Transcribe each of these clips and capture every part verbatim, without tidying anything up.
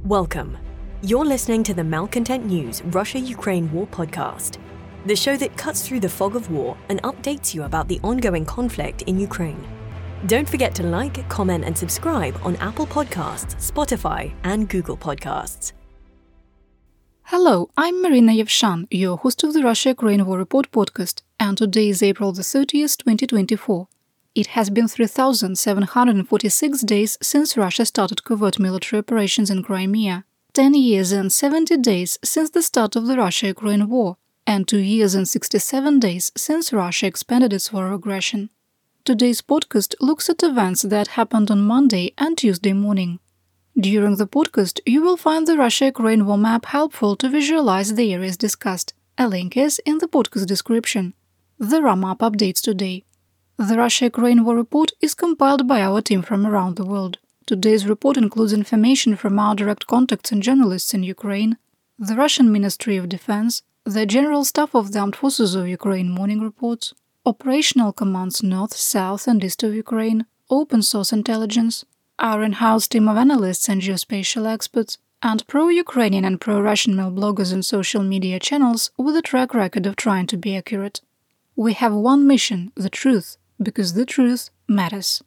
Welcome. You're listening to the Malcontent News Russia-Ukraine War podcast, the show that cuts through the fog of war and updates you about the ongoing conflict in Ukraine. Don't forget to like, comment, and subscribe on Apple Podcasts, Spotify, and Google Podcasts. Hello, I'm Marina Yevshan, your host of the Russia-Ukraine War Report podcast, and today is April the thirtieth, twenty twenty-four. It has been three thousand seven hundred forty-six days since Russia started covert military operations in Crimea, ten years and seventy days since the start of the Russia-Ukraine war, and two years and sixty-seven days since Russia expanded its war of aggression. Today's podcast looks at events that happened on Monday and Tuesday morning. During the podcast, you will find the Russia-Ukraine war map helpful to visualize the areas discussed. A link is in the podcast description. The R A M-up updates today. The Russia-Ukraine War Report is compiled by our team from around the world. Today's report includes information from our direct contacts and journalists in Ukraine, the Russian Ministry of Defense, the General Staff of the Armed Forces of Ukraine morning reports, operational commands north, south and east of Ukraine, open source intelligence, our in-house team of analysts and geospatial experts, and pro-Ukrainian and pro-Russian mail bloggers and social media channels with a track record of trying to be accurate. We have one mission, the truth, because the truth matters.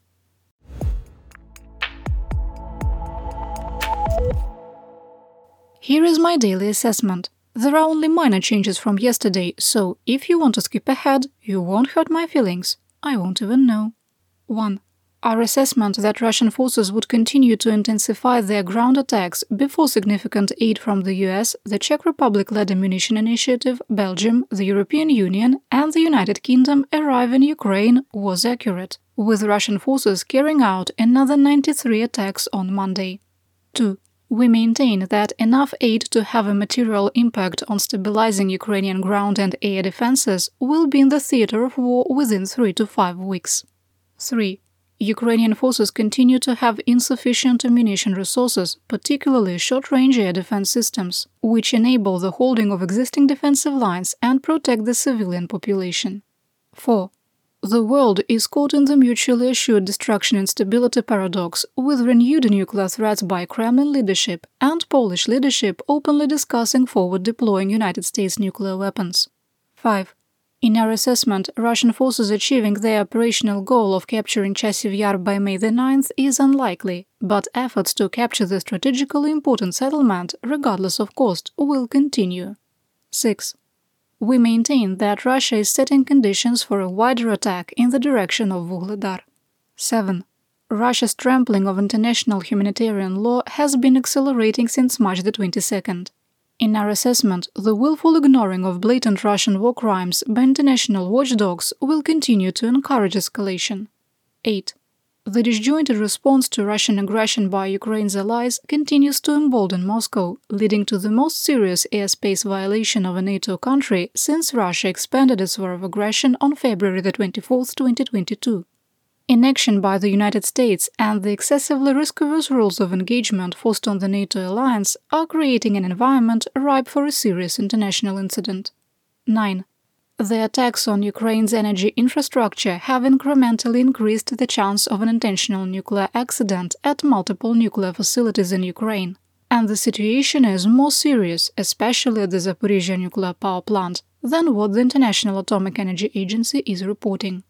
Here is my daily assessment. There are only minor changes from yesterday, so if you want to skip ahead, you won't hurt my feelings. I won't even know. one. Our assessment that Russian forces would continue to intensify their ground attacks before significant aid from the U S, the Czech Republic-led Ammunition Initiative, Belgium, the European Union, and the United Kingdom arrive in Ukraine was accurate, with Russian forces carrying out another ninety-three attacks on Monday. two. We maintain that enough aid to have a material impact on stabilizing Ukrainian ground and air defenses will be in the theater of war within three to five weeks. three. Ukrainian forces continue to have insufficient ammunition resources, particularly short-range air defense systems, which enable the holding of existing defensive lines and protect the civilian population. four. The world is caught in the mutually assured destruction and stability paradox, with renewed nuclear threats by Kremlin leadership and Polish leadership openly discussing forward deploying United States nuclear weapons. five. In our assessment, Russian forces achieving their operational goal of capturing Chasiv Yar by May the ninth is unlikely, but efforts to capture the strategically important settlement, regardless of cost, will continue. six. We maintain that Russia is setting conditions for a wider attack in the direction of Vuhledar. seven. Russia's trampling of international humanitarian law has been accelerating since March the twenty-second. In our assessment, the willful ignoring of blatant Russian war crimes by international watchdogs will continue to encourage escalation. eight. The disjointed response to Russian aggression by Ukraine's allies continues to embolden Moscow, leading to the most serious airspace violation of a NATO country since Russia expanded its war of aggression on February the twenty-fourth, twenty twenty-two. Inaction by the United States and the excessively risk-averse rules of engagement forced on the NATO alliance are creating an environment ripe for a serious international incident. nine. The attacks on Ukraine's energy infrastructure have incrementally increased the chance of an intentional nuclear accident at multiple nuclear facilities in Ukraine, and the situation is more serious, especially at the Zaporizhzhia nuclear power plant, than what the International Atomic Energy Agency is reporting.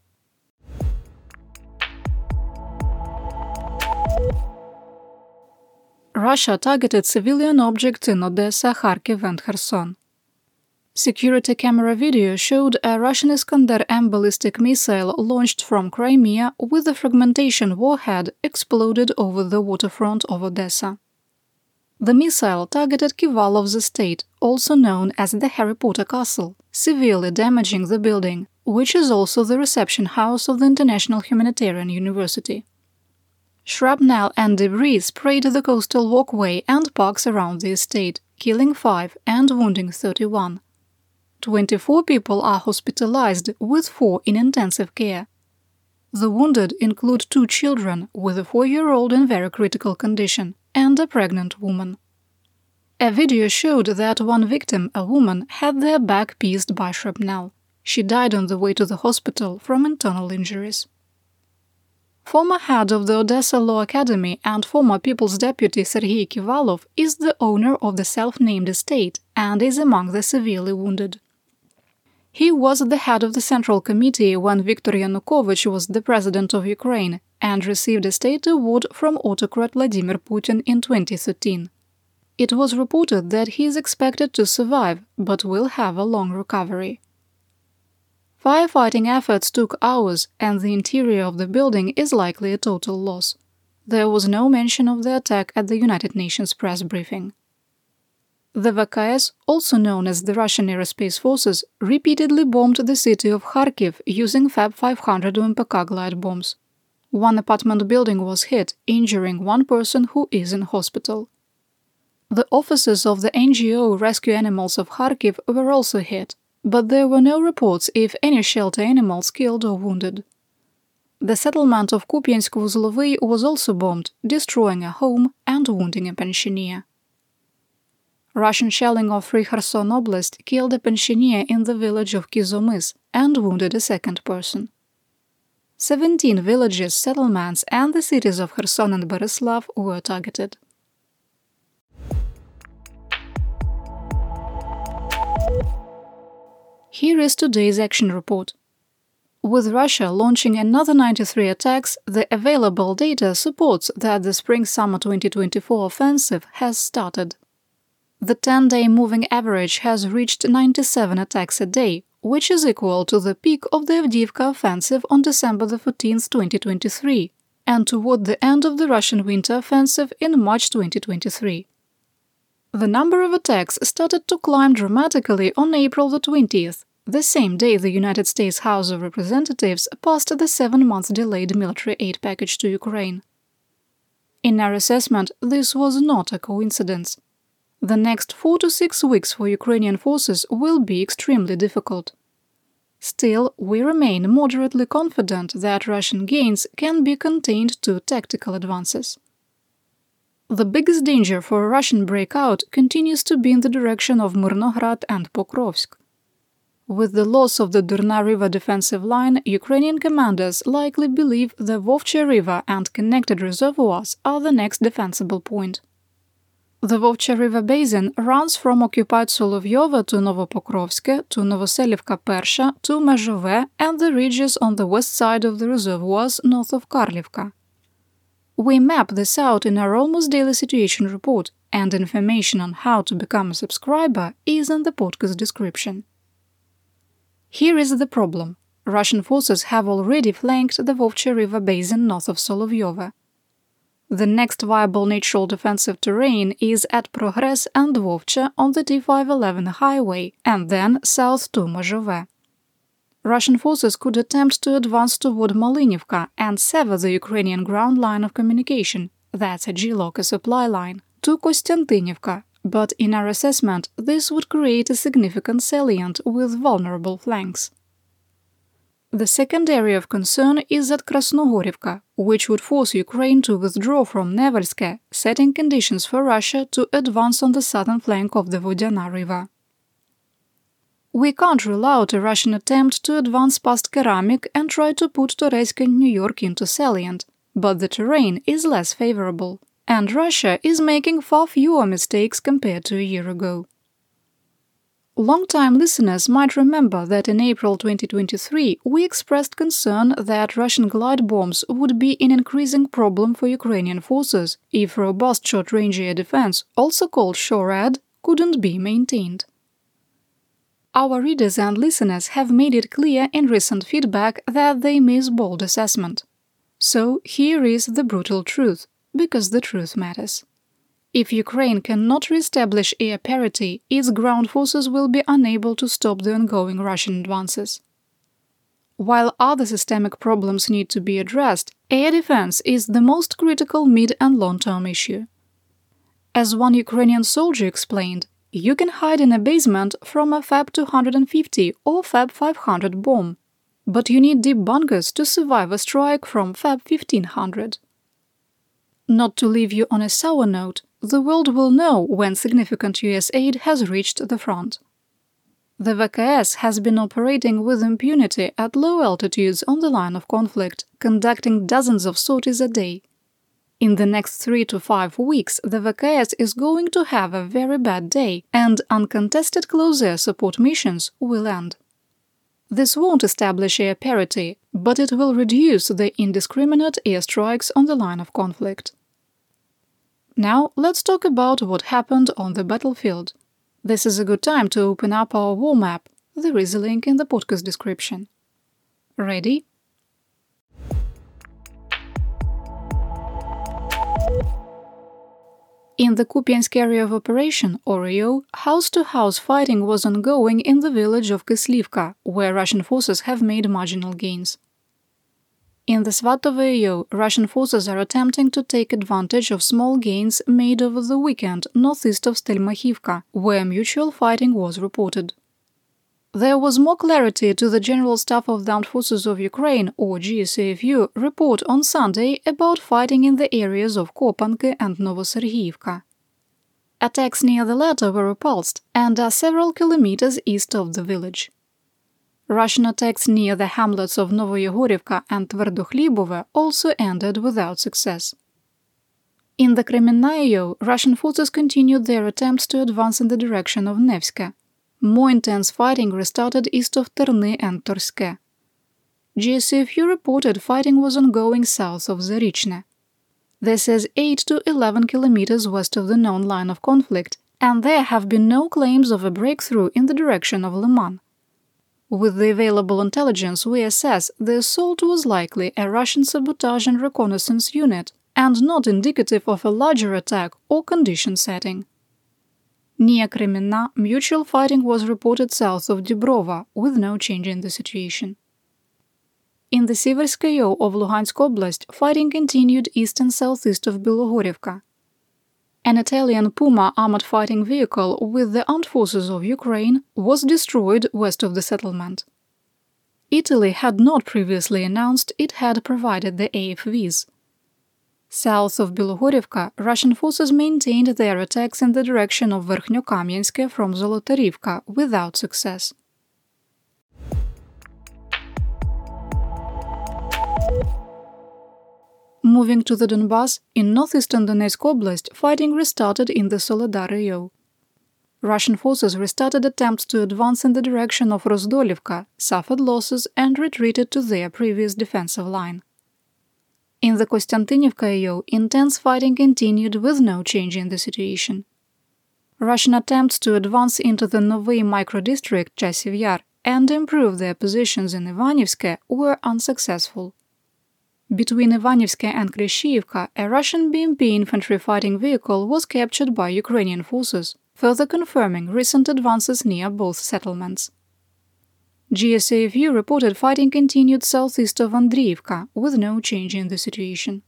Russia targeted civilian objects in Odessa, Kharkiv and Kherson. Security camera video showed a Russian Iskander M ballistic missile launched from Crimea with a fragmentation warhead exploded over the waterfront of Odessa. The missile targeted Kivallov's estate, also known as the Harry Potter Castle, severely damaging the building, which is also the reception house of the International Humanitarian University. Shrapnel and debris sprayed the coastal walkway and parks around the estate, killing five and wounding thirty-one. twenty-four people are hospitalized, with four in intensive care. The wounded include two children, with a four-year-old in very critical condition, and a pregnant woman. A video showed that one victim, a woman, had their back pierced by shrapnel. She died on the way to the hospital from internal injuries. Former head of the Odessa Law Academy and former People's Deputy Sergei Kivalov is the owner of the self-named estate and is among the severely wounded. He was the head of the Central Committee when Viktor Yanukovych was the president of Ukraine and received a state award from autocrat Vladimir Putin in twenty thirteen. It was reported that he is expected to survive, but will have a long recovery. Firefighting efforts took hours, and the interior of the building is likely a total loss. There was no mention of the attack at the United Nations press briefing. The V K S, also known as the Russian Aerospace Forces, repeatedly bombed the city of Kharkiv using Fab five hundred U M P K glide bombs. One apartment building was hit, injuring one person who is in hospital. The offices of the N G O Rescue Animals of Kharkiv were also hit, but there were no reports if any shelter animals killed or wounded. The settlement of Kupiansk-Uzlovy was also bombed, destroying a home and wounding a pensioner. Russian shelling of Free Kherson Oblast killed a pensioner in the village of Kizomys and wounded a second person. Seventeen villages, settlements and the cities of Kherson and Berislav were targeted. Here is today's action report. With Russia launching another ninety-three attacks, the available data supports that the Spring-Summer twenty twenty-four offensive has started. The ten-day moving average has reached ninety-seven attacks a day, which is equal to the peak of the Avdiivka offensive on December fourteenth, twenty twenty-three, and toward the end of the Russian winter offensive in March twenty twenty-three. The number of attacks started to climb dramatically on April twentieth, the same day the United States House of Representatives passed the seven-month delayed military aid package to Ukraine. In our assessment, this was not a coincidence. The next four to six weeks for Ukrainian forces will be extremely difficult. Still, we remain moderately confident that Russian gains can be contained to tactical advances. The biggest danger for a Russian breakout continues to be in the direction of Myrnograd and Pokrovsk. With the loss of the Durna River defensive line, Ukrainian commanders likely believe the Vovcha River and connected reservoirs are the next defensible point. The Vovcha River basin runs from occupied Solovyovo to Novopokrovsk to Novoselivka Persha to Mezhove and the ridges on the west side of the reservoirs north of Karlivka. We map this out in our almost daily situation report, and information on how to become a subscriber is in the podcast description. Here is the problem. Russian forces have already flanked the Vovcha River basin north of Solovyovo. The next viable natural defensive terrain is at Progress and Vovcha on the T five eleven highway, and then south to Mezhove. Russian forces could attempt to advance toward Malinivka and sever the Ukrainian ground line of communication, that's a G LOCA supply line, to Kostiantynivka, but in our assessment this would create a significant salient with vulnerable flanks. The second area of concern is at Krasnogorivka, which would force Ukraine to withdraw from Nevelske, setting conditions for Russia to advance on the southern flank of the Vodyana River. We can't rule out a Russian attempt to advance past Keramik and try to put Toretsk and New York into salient, but the terrain is less favorable, and Russia is making far fewer mistakes compared to a year ago. Long-time listeners might remember that in April twenty twenty-three we expressed concern that Russian glide bombs would be an increasing problem for Ukrainian forces if robust short-range air defense, also called SHORAD, couldn't be maintained. Our readers and listeners have made it clear in recent feedback that they miss bold assessment. So here is the brutal truth, because the truth matters. If Ukraine cannot re-establish air parity, its ground forces will be unable to stop the ongoing Russian advances. While other systemic problems need to be addressed, air defense is the most critical mid- and long-term issue. As one Ukrainian soldier explained, you can hide in a basement from a Fab two fifty or Fab five hundred bomb, but you need deep bunkers to survive a strike from Fab fifteen hundred. Not to leave you on a sour note, the world will know when significant U S aid has reached the front. The V K S has been operating with impunity at low altitudes on the line of conflict, conducting dozens of sorties a day. In the next three to five weeks, the V K S is going to have a very bad day, and uncontested close air support missions will end. This won't establish air parity, but it will reduce the indiscriminate airstrikes on the line of conflict. Now, let's talk about what happened on the battlefield. This is a good time to open up our war map. There is a link in the podcast description. Ready? In the Kupiansk area of operation, or R E O, house-to-house fighting was ongoing in the village of Kislivka, where Russian forces have made marginal gains. In the Svatovo R E O, Russian forces are attempting to take advantage of small gains made over the weekend northeast of Stelmachivka, where mutual fighting was reported. There was more clarity to the General Staff of the Armed Forces of Ukraine, or G S A F U, report on Sunday about fighting in the areas of Kopanki and Novosergiyevka. Attacks near the latter were repulsed and are several kilometers east of the village. Russian attacks near the hamlets of Novoyegorivka and Tverdokhlibove also ended without success. In the Kremenna R E O, Russian forces continued their attempts to advance in the direction of Nevska. More intense fighting restarted east of Terny and Torske. G S A F U reported fighting was ongoing south of Zarichne. This is eight to eleven kilometers west of the known line of conflict, and there have been no claims of a breakthrough in the direction of Liman. With the available intelligence, we assess the assault was likely a Russian sabotage and reconnaissance unit, and not indicative of a larger attack or condition setting. Near Kremenna, mutual fighting was reported south of Dibrova, with no change in the situation. In the Siversk R E O of Luhansk Oblast, fighting continued east and southeast of Bilogorivka. An Italian Puma armored fighting vehicle with the armed forces of Ukraine was destroyed west of the settlement. Italy had not previously announced it had provided the A F Vs. South of Bilogorivka, Russian forces maintained their attacks in the direction of Verkhnyokamyensk from Zolotarivka without success. Moving to the Donbas, in northeastern Donetsk Oblast, fighting restarted in the Soledar R E O. Russian forces restarted attempts to advance in the direction of Rozdolivka, suffered losses and retreated to their previous defensive line. In the Kostiantynivka R E O, intense fighting continued with no change in the situation. Russian attempts to advance into the Novy microdistrict Chasiv Yar and improve their positions in Ivanivske were unsuccessful. Between Ivanivske and Kryshivka, a Russian B M P infantry fighting vehicle was captured by Ukrainian forces, further confirming recent advances near both settlements. G S A F U reported fighting continued southeast of Andriivka, with no change in the situation.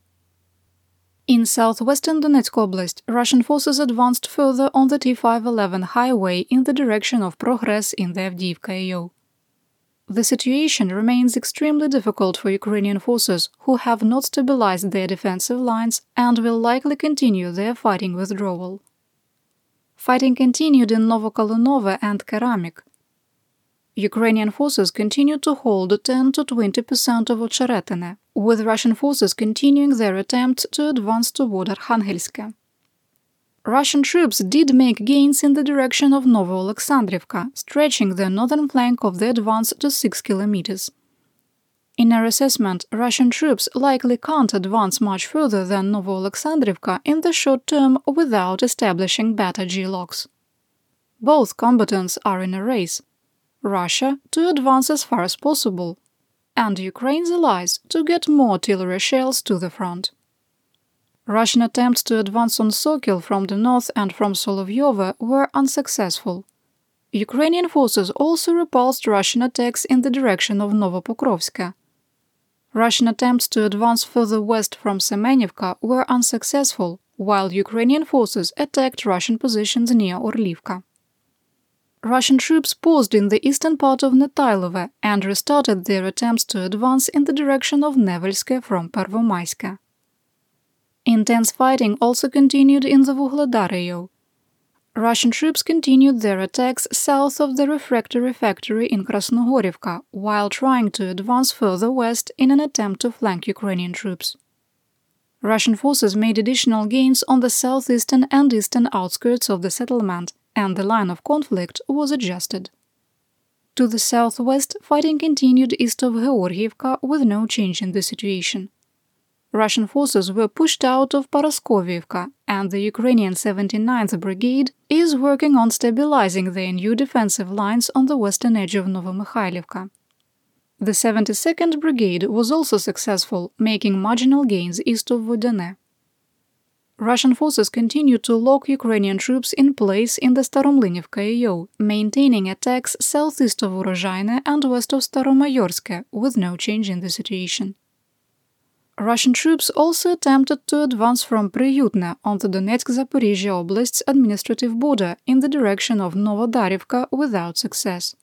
In southwestern Donetsk Oblast, Russian forces advanced further on the T five eleven highway in the direction of Progress in the Avdiivka R E O. The situation remains extremely difficult for Ukrainian forces, who have not stabilized their defensive lines and will likely continue their fighting withdrawal. Fighting continued in Novokolonove and Keramik. Ukrainian forces continued to hold ten to twenty percent of Ocheretine, with Russian forces continuing their attempts to advance toward Arkhangelsk. Russian troops did make gains in the direction of Novo-Alexandrivka, stretching the northern flank of the advance to six kilometers. In our assessment, Russian troops likely can't advance much further than Novo-Alexandrivka in the short term without establishing better G-locks. Both combatants are in a race. Russia to advance as far as possible, and Ukraine's allies to get more artillery shells to the front. Russian attempts to advance on Sokil from the north and from Solovyovo were unsuccessful. Ukrainian forces also repulsed Russian attacks in the direction of Novopokrovsk. Russian attempts to advance further west from Semenivka were unsuccessful, while Ukrainian forces attacked Russian positions near Orlivka. Russian troops paused in the eastern part of Netailove and restarted their attempts to advance in the direction of Nevelske from Pervomaiske. Intense fighting also continued in the Vuhledar R E O. Russian troops continued their attacks south of the refractory factory in Krasnogorivka, while trying to advance further west in an attempt to flank Ukrainian troops. Russian forces made additional gains on the southeastern and eastern outskirts of the settlement, and the line of conflict was adjusted. To the southwest, fighting continued east of Georgievka with no change in the situation. Russian forces were pushed out of Paraskoviivka, and the Ukrainian seventy-ninth Brigade is working on stabilizing their new defensive lines on the western edge of Novomykhailivka. The seventy-second Brigade was also successful, making marginal gains east of Vodane. Russian forces continued to lock Ukrainian troops in place in the Staromlynivka A O, maintaining attacks southeast of Urozhaine and west of Staromayorske, with no change in the situation. Russian troops also attempted to advance from Priyutne on the Donetsk-Zaporizhia Oblast's administrative border in the direction of Novodarivka without success.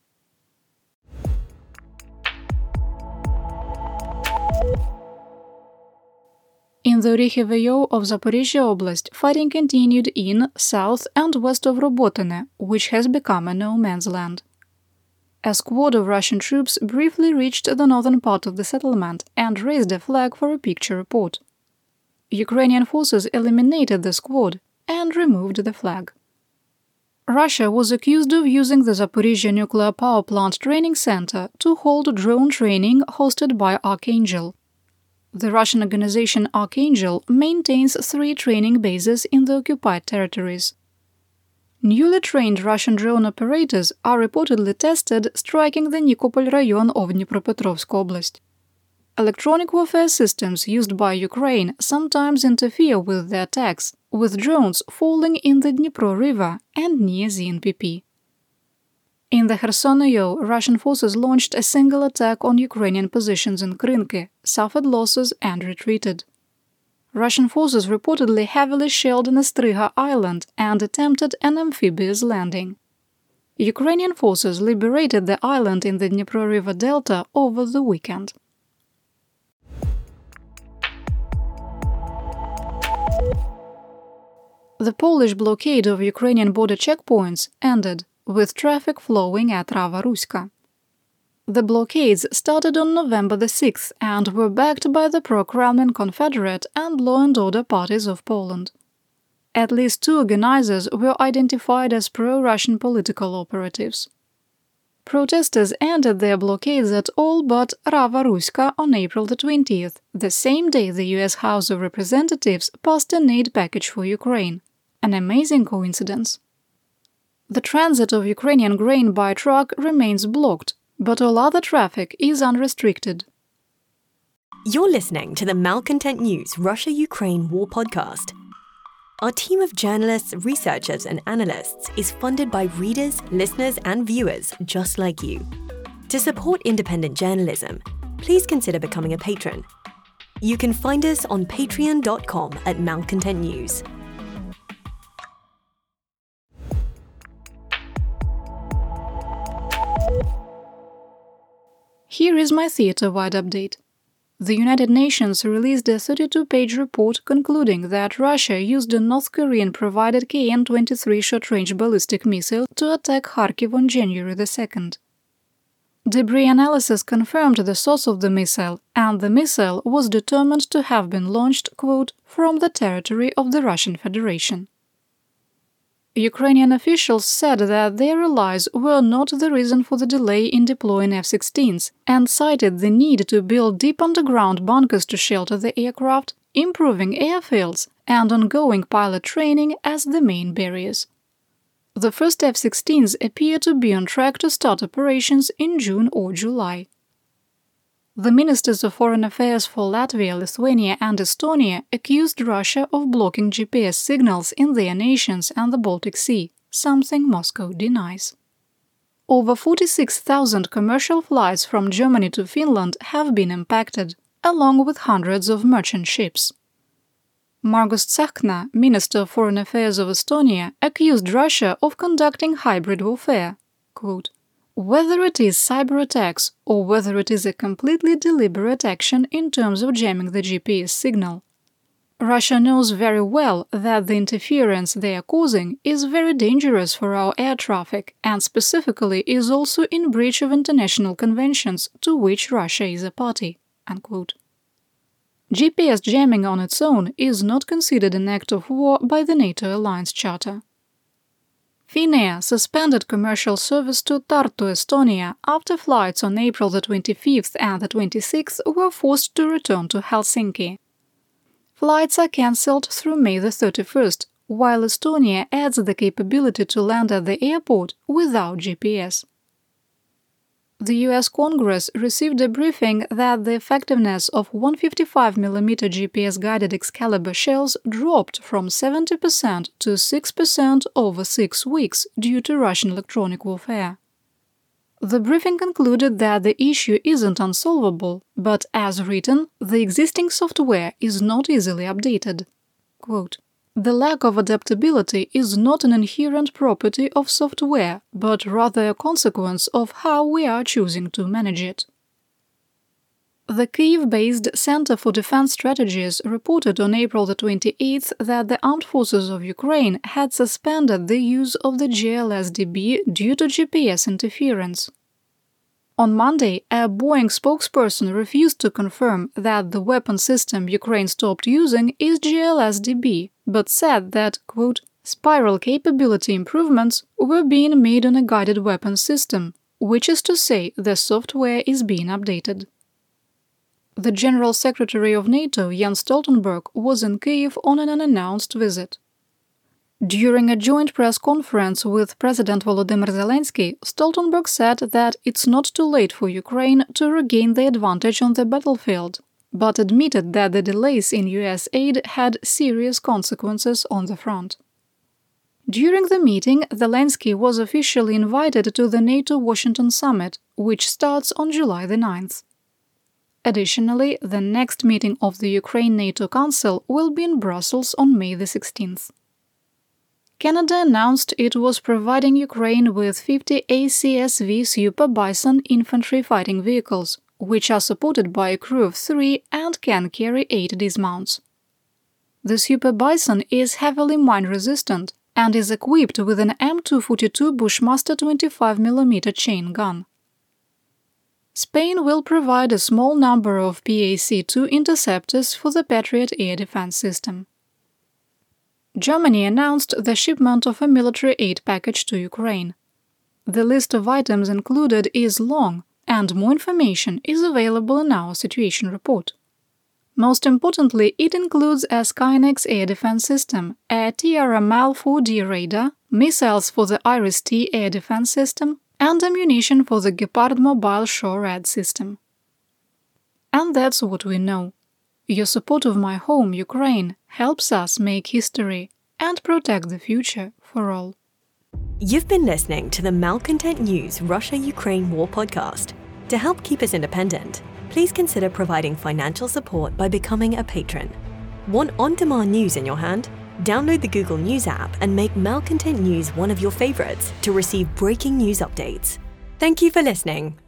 In the Orikhiv A O of Zaporizhia Oblast, fighting continued in, south and west of Robotine, which has become a no-man's land. A squad of Russian troops briefly reached the northern part of the settlement and raised a flag for a picture report. Ukrainian forces eliminated the squad and removed the flag. Russia was accused of using the Zaporizhia nuclear power plant training center to hold drone training hosted by Archangel. The Russian organization Archangel maintains three training bases in the occupied territories. Newly trained Russian drone operators are reportedly tested striking the Nikopol rayon of Dnipropetrovsk Oblast. Electronic warfare systems used by Ukraine sometimes interfere with the attacks, with drones falling in the Dnipro River and near Z N P P. In the Kherson A O, Russian forces launched a single attack on Ukrainian positions in Krynky, suffered losses and retreated. Russian forces reportedly heavily shelled Nestriga Island and attempted an amphibious landing. Ukrainian forces liberated the island in the Dnipro River Delta over the weekend. The Polish blockade of Ukrainian border checkpoints ended, with traffic flowing at Rava Ruska. The blockades started on November the sixth and were backed by the pro-Kremlin Confederate and law and order parties of Poland. At least two organizers were identified as pro-Russian political operatives. Protesters ended their blockades at all but Rava Ruska on April the twentieth, the same day the U S House of Representatives passed an aid package for Ukraine. An amazing coincidence. The transit of Ukrainian grain by truck remains blocked, but all other traffic is unrestricted. You're listening to the Malcontent News Russia-Ukraine War Podcast. Our team of journalists, researchers, and analysts is funded by readers, listeners, and viewers just like you. To support independent journalism, please consider becoming a patron. You can find us on patreon dot com at Malcontent News. Here is my theater-wide update. The United Nations released a thirty-two page report concluding that Russia used a North Korean-provided K N twenty-three short-range ballistic missile to attack Kharkiv on January the second. Debris analysis confirmed the source of the missile, and the missile was determined to have been launched, quote, from the territory of the Russian Federation. Ukrainian officials said that their allies were not the reason for the delay in deploying F sixteens and cited the need to build deep underground bunkers to shelter the aircraft, improving airfields, and ongoing pilot training as the main barriers. The first F sixteens appear to be on track to start operations in June or July. The Ministers of Foreign Affairs for Latvia, Lithuania, and Estonia accused Russia of blocking G P S signals in their nations and the Baltic Sea, something Moscow denies. Over forty-six thousand commercial flights from Germany to Finland have been impacted, along with hundreds of merchant ships. Margus Tsahkna, Minister of Foreign Affairs of Estonia, accused Russia of conducting hybrid warfare, quote, whether it is cyber attacks or whether it is a completely deliberate action in terms of jamming the G P S signal. Russia knows very well that the interference they are causing is very dangerous for our air traffic and specifically is also in breach of international conventions to which Russia is a party." Unquote. G P S jamming on its own is not considered an act of war by the NATO Alliance Charter. Finnair suspended commercial service to Tartu, Estonia, after flights on April the twenty-fifth and the twenty-sixth were forced to return to Helsinki. Flights are cancelled through May the thirty-first, while Estonia adds the capability to land at the airport without G P S. The U S Congress received a briefing that the effectiveness of one fifty-five millimeter G P S-guided Excalibur shells dropped from seventy percent to six percent over six weeks due to Russian electronic warfare. The briefing concluded that the issue isn't unsolvable, but as written, the existing software is not easily updated. Quote, "The lack of adaptability is not an inherent property of software, but rather a consequence of how we are choosing to manage it." The Kyiv-based Center for Defense Strategies reported on April the twenty-eighth that the armed forces of Ukraine had suspended the use of the G L S D B due to G P S interference. On Monday, a Boeing spokesperson refused to confirm that the weapon system Ukraine stopped using is G L S D B, but said that, quote, "spiral capability improvements were being made on a guided weapon system, which is to say the software is being updated." The General Secretary of NATO, Jens Stoltenberg, was in Kyiv on an unannounced visit. During a joint press conference with President Volodymyr Zelensky, Stoltenberg said that it's not too late for Ukraine to regain the advantage on the battlefield, but admitted that the delays in U S aid had serious consequences on the front. During the meeting, Zelensky was officially invited to the NATO Washington summit, which starts on July the ninth. Additionally, the next meeting of the Ukraine-NATO Council will be in Brussels on May the sixteenth. Canada announced it was providing Ukraine with fifty A C S V Super Bison infantry fighting vehicles, which are supported by a crew of three and can carry eight dismounts. The Super Bison is heavily mine-resistant and is equipped with an M two forty-two Bushmaster twenty-five millimeter chain gun. Spain will provide a small number of P A C two interceptors for the Patriot air defense system. Germany announced the shipment of a military aid package to Ukraine. The list of items included is long, and more information is available in our situation report. Most importantly, it includes a Skynex air defense system, a T R M L four D radar, missiles for the Iris-T air defense system, and ammunition for the Gepard mobile SHORAD system. And that's what we know. Your support of my home, Ukraine, helps us make history and protect the future for all. You've been listening to the Malcontent News Russia-Ukraine War podcast. To help keep us independent, please consider providing financial support by becoming a patron. Want on-demand news in your hand? Download the Google News app and make Malcontent News one of your favorites to receive breaking news updates. Thank you for listening.